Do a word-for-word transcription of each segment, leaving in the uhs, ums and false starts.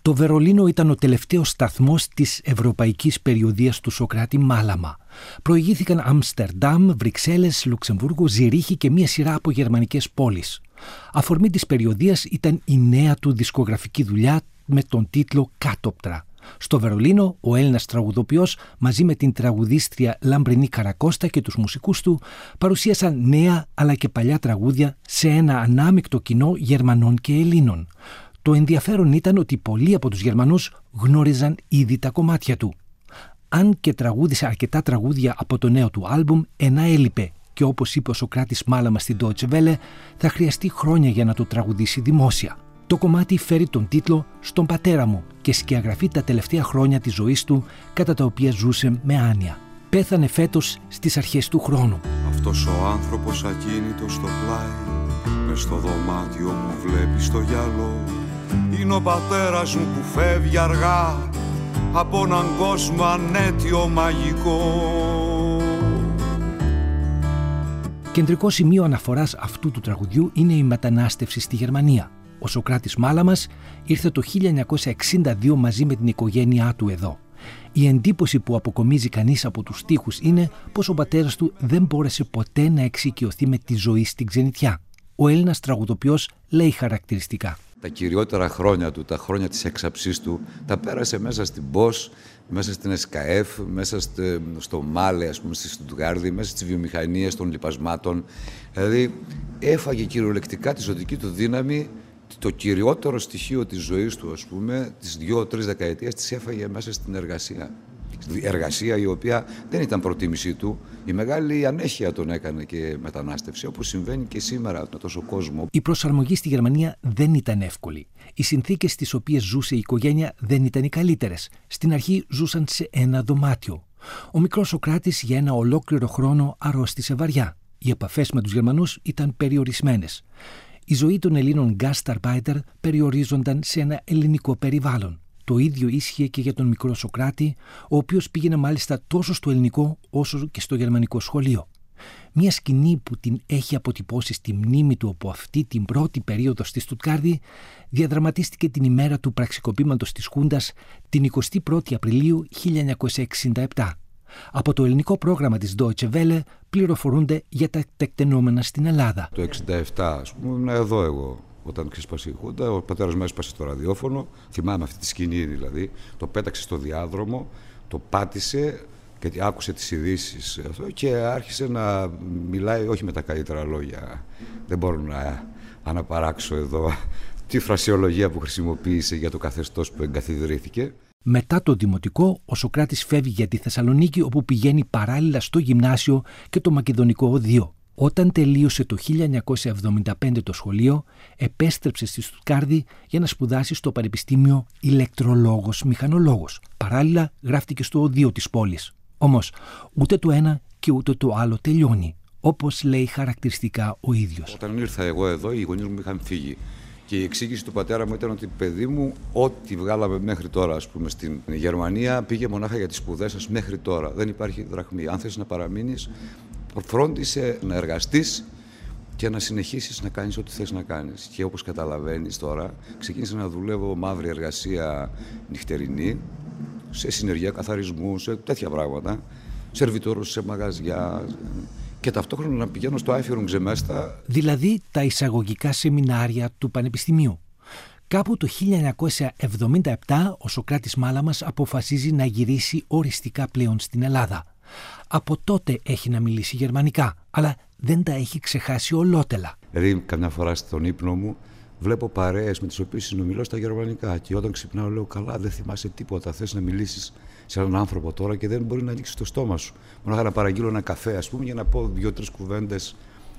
Το Βερολίνο ήταν ο τελευταίος σταθμός της ευρωπαϊκής περιοδίας του Σωκράτη Μάλαμα. Προηγήθηκαν Αμστερντάμ, Βρυξέλλες, Λουξεμβούργο, Ζηρίχη και μία σειρά από γερμανικές πόλεις. Αφορμή της περιοδίας ήταν η νέα του δισκογραφική δουλειά με τον τίτλο «Κάτοπτρα». Στο Βερολίνο, ο Έλληνας τραγουδοποιός μαζί με την τραγουδίστρια Λαμπρινή Καρακώστα και τους μουσικούς του παρουσίασαν νέα αλλά και παλιά τραγούδια σε ένα ανάμεικτο κοινό Γερμανών και Ελλήνων. Το ενδιαφέρον ήταν ότι πολλοί από τους Γερμανούς γνώριζαν ήδη τα κομμάτια του. Αν και τραγούδισε αρκετά τραγούδια από το νέο του άλμπουμ, ένα έλειπε και όπως είπε ο Σωκράτης Μάλαμα στην Deutsche Welle, θα χρειαστεί χρόνια για να το τραγουδήσει δημόσια. Το κομμάτι φέρει τον τίτλο «Στον πατέρα μου» και σκιαγραφεί τα τελευταία χρόνια της ζωής του, κατά τα οποία ζούσε με άνοια. Πέθανε φέτος στις αρχές του χρόνου. Αυτός ο άνθρωπος ακίνητος στο πλάι, μες στο δωμάτιο μου βλέπει στο γυαλό, είναι ο πατέρας μου που φεύγει αργά από έναν κόσμο ανέτιο μαγικό. Κεντρικό σημείο αναφοράς αυτού του τραγουδιού είναι η μετανάστευση στη Γερμανία. Ο Σωκράτης Μάλαμας ήρθε το χίλια εννιακόσια εξήντα δύο μαζί με την οικογένειά του εδώ. Η εντύπωση που αποκομίζει κανείς από τους στίχους είναι πως ο πατέρας του δεν μπόρεσε ποτέ να εξοικειωθεί με τη ζωή στην ξενιτιά. Ο Έλληνας τραγουδοποιός λέει χαρακτηριστικά: τα κυριότερα χρόνια του, τα χρόνια της έξαψής του, τα πέρασε μέσα στην Bosch, μέσα στην ες κέι εφ, μέσα στο Μάλε, ας πούμε, στη Στουτγκάρδη, μέσα στις βιομηχανίες των λιπασμάτων. Δηλαδή, έφαγε κυριολεκτικά τη ζωτική του δύναμη, το κυριότερο στοιχείο της ζωής του, ας πούμε, τις δύο-τρεις δεκαετίες, τις έφαγε μέσα στην εργασία. Εργασία η οποία δεν ήταν προτίμησή του, η μεγάλη ανέχεια τον έκανε και μετανάστευση, όπως συμβαίνει και σήμερα με τόσο κόσμο. Η προσαρμογή στη Γερμανία δεν ήταν εύκολη. Οι συνθήκες στις οποίες ζούσε η οικογένεια δεν ήταν οι καλύτερες. Στην αρχή ζούσαν σε ένα δωμάτιο. Ο μικρός Σωκράτης για ένα ολόκληρο χρόνο αρρώστησε βαριά. Οι επαφές με τους Γερμανούς ήταν περιορισμένες. Η ζωή των Ελλήνων γκάσταρμπάιτερ περιορίζονταν σε ένα ελληνικό περιβάλλον. Το ίδιο ίσχυε και για τον μικρό Σωκράτη, ο οποίος πήγαινε μάλιστα τόσο στο ελληνικό όσο και στο γερμανικό σχολείο. Μια σκηνή που την έχει αποτυπώσει στη μνήμη του από αυτή την πρώτη περίοδο στη Στουτγκάρδη διαδραματίστηκε την ημέρα του πραξικοπήματος της Χούντας την εικοστή πρώτη Απριλίου χίλια εννιακόσια εξήντα επτά. Από το ελληνικό πρόγραμμα της Deutsche Welle πληροφορούνται για τα τεκτενόμενα στην Ελλάδα. Το εξήντα επτά, ας πούμε, ήμουν εδώ εγώ. Όταν ξέσπασε η Χούντα, ο πατέρας μου έσπασε το ραδιόφωνο. Θυμάμαι αυτή τη σκηνή δηλαδή. Το πέταξε στο διάδρομο, το πάτησε και άκουσε τις ειδήσεις και άρχισε να μιλάει όχι με τα καλύτερα λόγια. Δεν μπορώ να αναπαράξω εδώ τη φρασιολογία που χρησιμοποίησε για το καθεστώς που εγκαθιδρύθηκε. Μετά το δημοτικό, ο Σωκράτης φεύγει για τη Θεσσαλονίκη, όπου πηγαίνει παράλληλα στο γυμνάσιο και το Μακεδονικό Οδείο. Όταν τελείωσε το χίλια εννιακόσια εβδομήντα πέντε το σχολείο, επέστρεψε στη Στουτγκάρδη για να σπουδάσει στο Πανεπιστήμιο ηλεκτρολόγος μηχανολόγος. Παράλληλα, γράφτηκε στο Οδείο της πόλης. Όμως, ούτε το ένα και ούτε το άλλο τελειώνει, όπως λέει χαρακτηριστικά ο ίδιος. Όταν ήρθα εγώ εδώ, οι γονείς μου είχαν φύγει. Και η εξήγηση του πατέρα μου ήταν ότι, παιδί μου, ό,τι βγάλαμε μέχρι τώρα, ας πούμε, στην Γερμανία πήγε μονάχα για τις σπουδές σας μέχρι τώρα. Δεν υπάρχει δραχμή. Αν θες να παραμείνεις, φρόντισε να εργαστείς και να συνεχίσεις να κάνεις ό,τι θες να κάνεις. Και όπως καταλαβαίνεις τώρα, ξεκίνησα να δουλεύω μαύρη εργασία νυχτερινή, σε συνεργεία καθαρισμού, σε τέτοια πράγματα, σερβιτόρους σε μαγαζιά. Και ταυτόχρονα να πηγαίνω στο Άιφιρουγκζεμέστα. Δηλαδή τα εισαγωγικά σεμινάρια του Πανεπιστημίου. Κάπου το χίλια εννιακόσια εβδομήντα επτά ο Σωκράτης Μάλαμας αποφασίζει να γυρίσει οριστικά πλέον στην Ελλάδα. Από τότε έχει να μιλήσει γερμανικά, αλλά δεν τα έχει ξεχάσει ολότελα. Δηλαδή, καμιά φορά στον ύπνο μου βλέπω παρέες με τις οποίες συνομιλώ στα γερμανικά. Και όταν ξυπνάω, λέω: καλά, δεν θυμάσαι τίποτα. Θες να μιλήσεις σε έναν άνθρωπο τώρα και δεν μπορεί να ανοίξει το στόμα σου. Μονάχα να παραγγείλω ένα καφέ, ας πούμε, για να πω δύο-τρεις κουβέντες.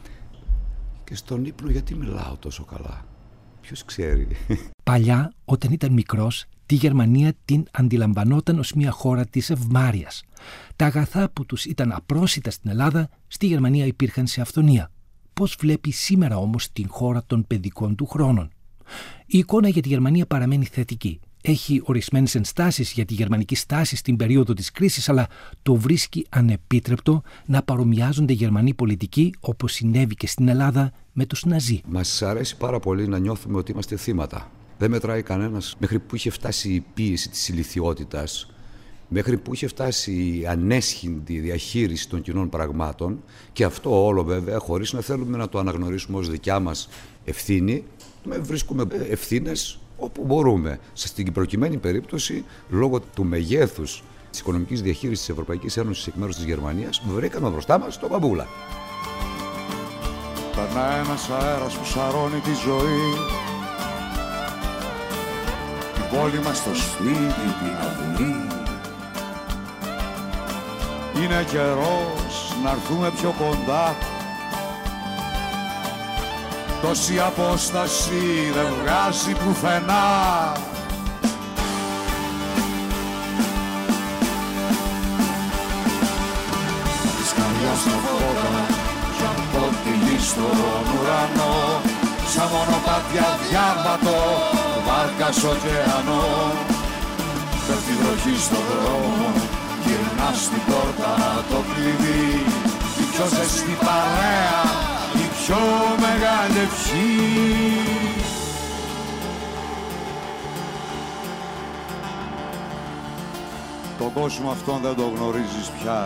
Και στον ύπνο, γιατί μιλάω τόσο καλά? Ποιος ξέρει. Παλιά, όταν ήταν μικρός, τη Γερμανία την αντιλαμβανόταν ως μια χώρα της ευμάρειας. Τα αγαθά που τους ήταν απρόσιτα στην Ελλάδα, στη Γερμανία υπήρχαν σε αυθονία. Πώς βλέπει σήμερα όμως την χώρα των παιδικών του χρόνων? Η εικόνα για τη Γερμανία παραμένει θετική. Έχει ορισμένες ενστάσεις για τη γερμανική στάση στην περίοδο της κρίσης, αλλά το βρίσκει ανεπίτρεπτο να παρομοιάζονται οι Γερμανοί πολιτικοί, όπως συνέβη και στην Ελλάδα, με τους Ναζί. Μας αρέσει πάρα πολύ να νιώθουμε ότι είμαστε θύματα. Δεν μετράει κανένας μέχρι που είχε φτάσει η πίεση της ηλιθιότητας, μέχρι που είχε φτάσει η ανέσχυντη διαχείριση των κοινών πραγμάτων, και αυτό όλο βέβαια χωρίς να θέλουμε να το αναγνωρίσουμε ως δικιά μας ευθύνη. Βρίσκουμε ευθύνες όπου μπορούμε. Στην προκειμένη περίπτωση, λόγω του μεγέθους της οικονομικής διαχείρισης της Ευρωπαϊκής Ένωσης εκ μέρους της Γερμανίας, βρήκαμε μπροστά μας τον μπαμπούλα. Περνά ένας αέρας που σαρώνει τη ζωή, την πόλη μας, στο σπίτι, την αυλή. Είναι καιρός να έρθουμε πιο κοντά, τόση απόσταση δεν βγάζει πουθενά. Της καρδιάς στα φώτα κι από τη γη στον ουρανό, σαν μονοπάτια διάβατο βάρκα σ' ωκεανό. Πέφτει βροχή στον δρόμο, γυρνά στην πόρτα το κλειδί, η πιο ζεστή παρέα, η πιο μεγάλη ευχή. Τον κόσμο αυτόν δεν το γνωρίζεις πια.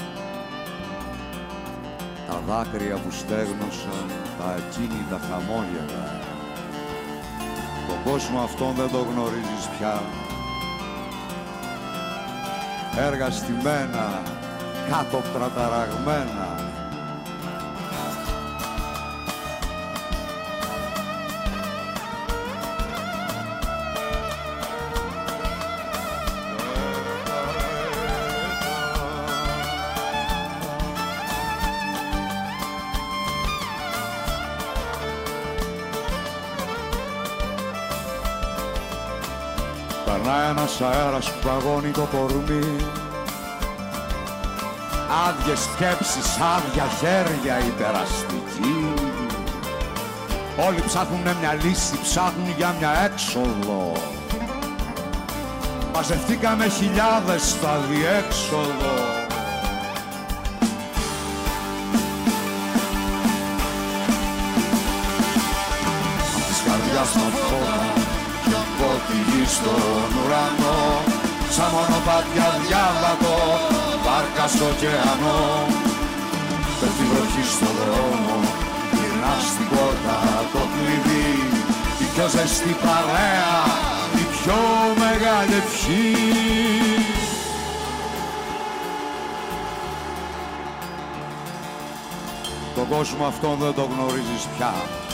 Τα δάκρυα που στέγνωσαν, τα ακίνητα χαμόγελα. Τον κόσμο αυτόν δεν το γνωρίζεις πια. Έργα στημένα, κάτωπτρα ταραγμένα. Περνά ένας αέρας που παγώνει το κορμί, άδειες σκέψεις, άδεια χέρια, υπεραστική. Όλοι ψάχνουνε μια λύση, ψάχνουν για μια έξοδο. Μαζευτήκαμε χιλιάδες στα διέξοδο. Απ' της καρδιάς να φώτα κι από τη γη στον ουρανό, σαν μονοπάτια διάβατο βάρκα σ' ωκεανό. Πέφτει βροχή στον δρόμο, γυρνά στην πόρτα το κλειδί, η πιο ζεστή παρέα, η πιο μεγάλη ευχή. Τον κόσμο αυτόν δεν το γνωρίζεις πια.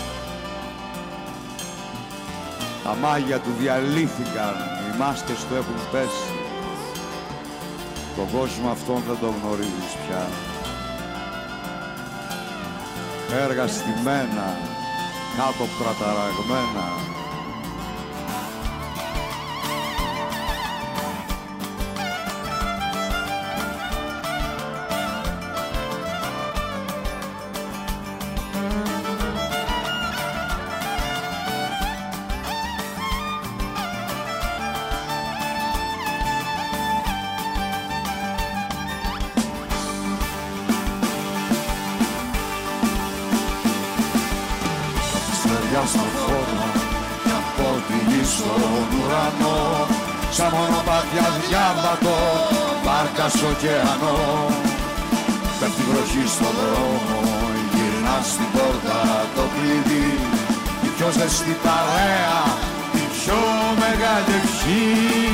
Τα μάγια του διαλύθηκαν, οι μάσκες του έχουν πέσει. Τον κόσμο αυτόν δεν το γνωρίζεις πια. Έργα στημένα, κάτωπτρα ταραγμένα. Στα φώτα κι από τη γη στον ουρανό, σαν μονοπάτια διάβατο βάρκα σ' ωκεανό. Πέφτει βροχή στον δρόμο, γυρνά στην πόρτα το κλειδί, η πιο ζεστή παρέα, η πιο μεγάλη ευχή.